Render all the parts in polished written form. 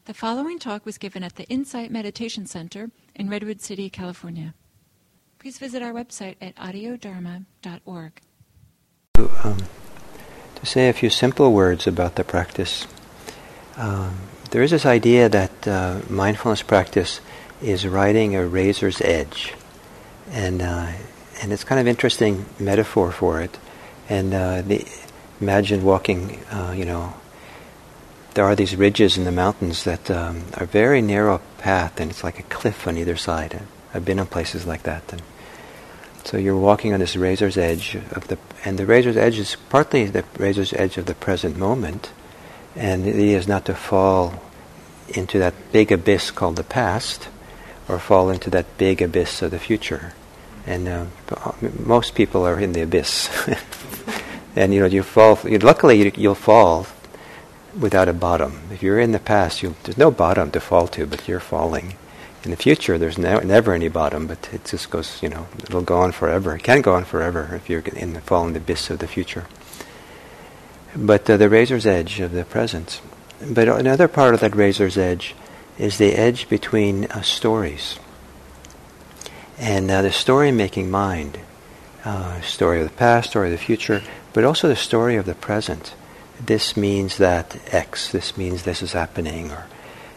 The following talk was given at the Insight Meditation Center in Redwood City, California. Please visit our website at audiodharma.org. To say a few simple words about the practice, there is this idea that mindfulness practice is riding a razor's edge, and it's kind of interesting metaphor for it. And imagine walking, there are these ridges in the mountains that are very narrow path, and it's like a cliff on either side. I've been on places like that, and so you're walking on this razor's edge and the razor's edge is partly the razor's edge of the present moment, and the idea is not to fall into that big abyss called the past, or fall into that big abyss of the future. And most people are in the abyss, and you fall. Luckily, you'll fall without a bottom. If you're in the past, there's no bottom to fall to, but you're falling. In the future, there's never any bottom, but it just goes, it'll go on forever. It can go on forever if you're fall in the abyss of the future. But the razor's edge of the present. But another part of that razor's edge is the edge between stories. And the story-making mind, story of the past, story of the future, but also the story of the present. This means that X, this means this is happening, or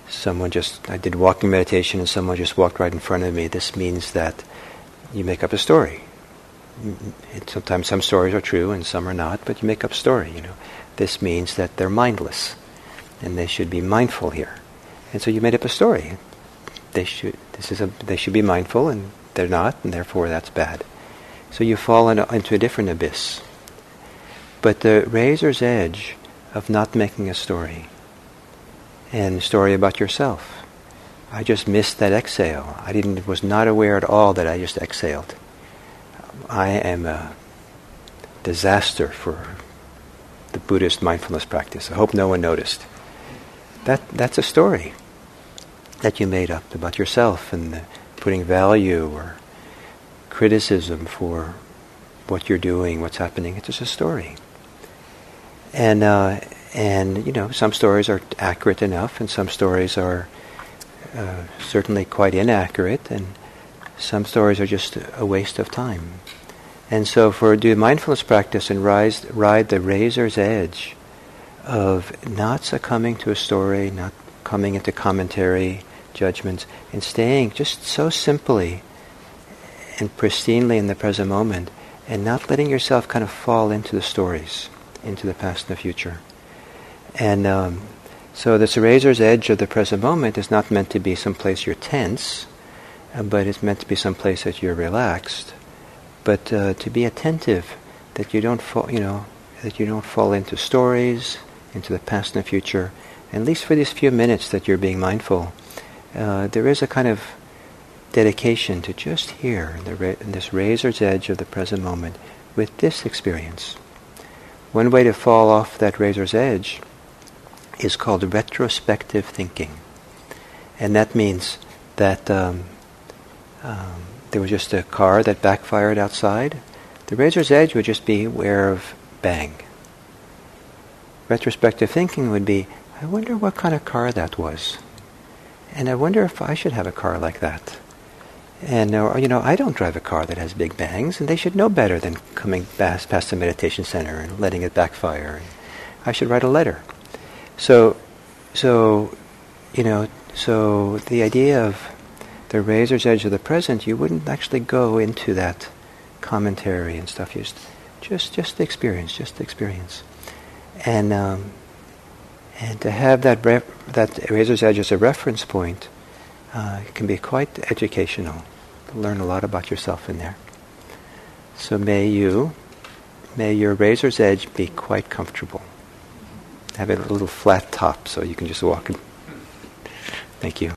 I did walking meditation and someone just walked right in front of me. This means that you make up a story. Sometimes some stories are true and some are not, but you make up a story, This means that they're mindless, and they should be mindful here. And so you made up a story. They should be mindful, and they're not, and therefore that's bad. So you fall into a different abyss. But the razor's edge of not making a story, and a story about yourself. I just missed that exhale. Was not aware at all that I just exhaled. I am a disaster for the Buddhist mindfulness practice. I hope no one noticed. That's a story that you made up about yourself, and putting value or criticism for what you're doing, what's happening. It's just a story. And some stories are accurate enough, and some stories are certainly quite inaccurate, and some stories are just a waste of time. And so do mindfulness practice and ride the razor's edge of not succumbing to a story, not coming into commentary, judgments, and staying just so simply and pristinely in the present moment, and not letting yourself kind of fall into the stories, into the past and the future. And so this razor's edge of the present moment is not meant to be someplace you're tense, but it's meant to be someplace that you're relaxed. But to be attentive, that you don't fall into stories, into the past and the future. And at least for these few minutes that you're being mindful, there is a kind of dedication to just here, in this razor's edge of the present moment, with this experience. One way to fall off that razor's edge is called retrospective thinking. And that means that there was just a car that backfired outside. The razor's edge would just be aware of bang. Retrospective thinking would be, I wonder what kind of car that was. And I wonder if I should have a car like that. And, I don't drive a car that has big bangs, and they should know better than coming past the meditation center and letting it backfire. I should write a letter. So the idea of the razor's edge of the present, you wouldn't actually go into that commentary and stuff. Just the experience. And to have that razor's edge as a reference point can be quite educational. Learn a lot about yourself in there. So may your razor's edge be quite comfortable. Have a little flat top so you can just walk. Thank you.